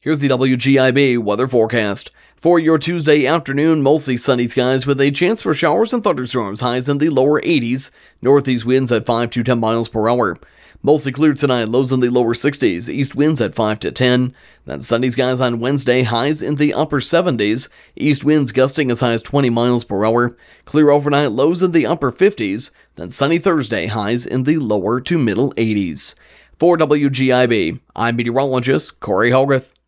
Here's the WGIB weather forecast. For your Tuesday afternoon, mostly sunny skies with a chance for showers and thunderstorms, highs in the lower 80s, northeast winds at 5 to 10 miles per hour. Mostly clear tonight, lows in the lower 60s, east winds at 5 to 10. Then sunny skies on Wednesday, highs in the upper 70s, east winds gusting as high as 20 miles per hour. Clear overnight, lows in the upper 50s. Then sunny Thursday, highs in the lower to middle 80s. For WGIB, I'm meteorologist Corey Hogarth.